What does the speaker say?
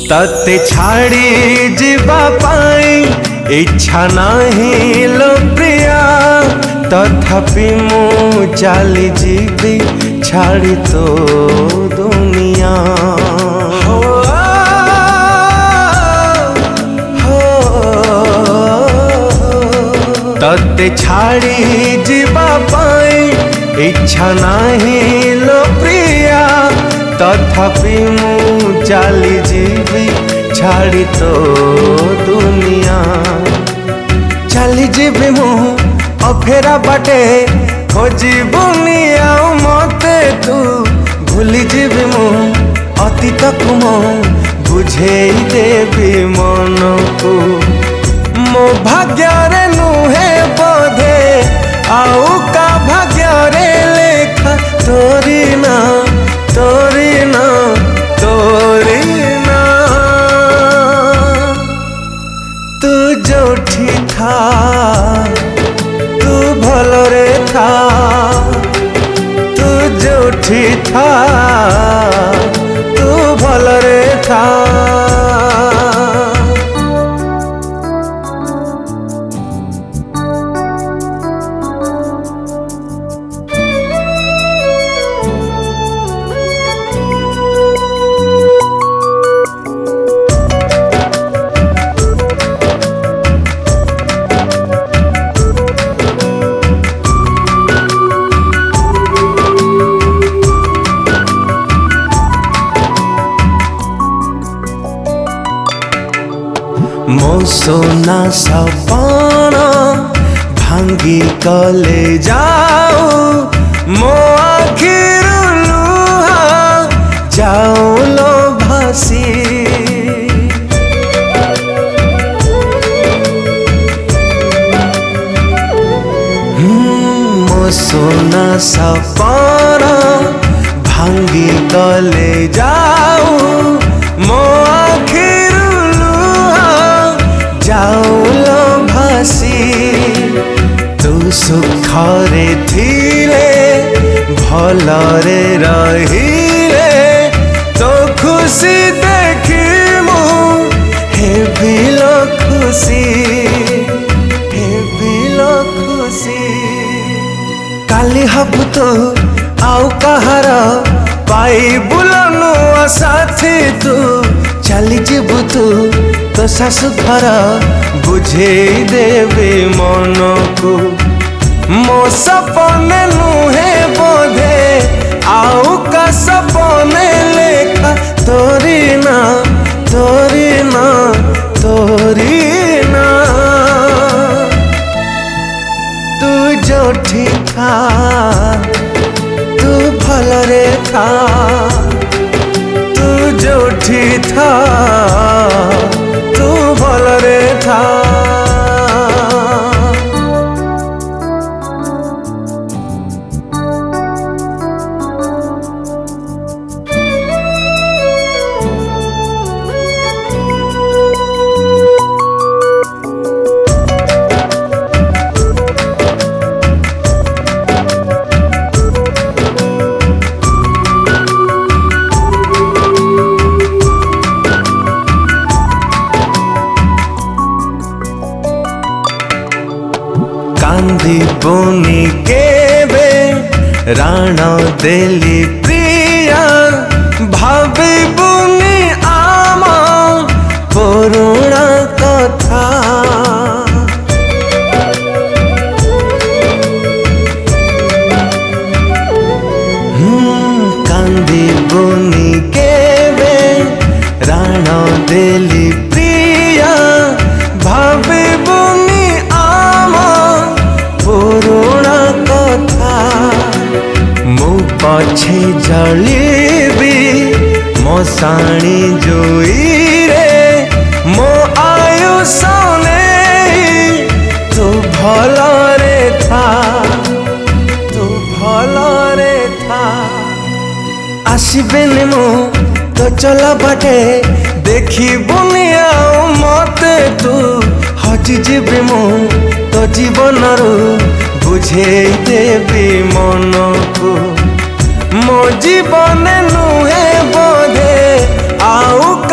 तते छाड़ी जीवा पाई इच्छा नहीं लो प्रिया, तथापि मु चली जीवी छाड़ी तो दुनिया। तते छाड़ी जीवा पाई इच्छा नहीं लो प्रिया, तथापि मु चली जीवी छाड़ी तो दुनिया। चली जीवी मु अफेरा बाटे खोजिबुनी आउ मते तू, भूली जीवी मु अतीत को मु बुझेई देवी मन को। मो भाग्य रे नुहे बोधे आउ का भाग्य रे लेखा, तोरी ना तोरी ना तोरी ना। तू जोठी था तू भलरे था, तू जोठी था तू भलरे था। मो सोना सपना भांगी कले जाऊ, मो आखिर लुहा जाऊ लो भासी। मो सोना सपना भांगी कले जाऊ, मो आखिर जाऊलो भासी। तू सुखरे थिले भलरे रहिले, तो खुशी देखी मु हेबिलो खुशी, हेबिलो खुशी। काली हबु तो आउ कहार पाई बुलनु साथी, तू चली जीबु तू तो शाशु घर बुझेई देवी मन को। मो सपने नुहे बोधे आउ का सपने लेखा, तोरी ना तोरी ना तोरी ना। तू जोठी था तू भलरे था, तू जोठी था तू भलरे था। कांदी बुनी केबे राण देली प्रिया, भाभी बुनी आम पुरुणा कथा। कांदी बुनी केबे राण देली प्रिया, भाभी बुनी पुरुणा कथा। मु पछे जलिबी मशाणी जोई रे, मो आयुष नहीं तू भलरे था, तू भलरे था। आसबेनि मु तो चला बाटे देखी बुनिया मते, तू हजि जीवी मु तो जीवन बुझेई देवी मन को। मो जीवन नुहे बोधे आउ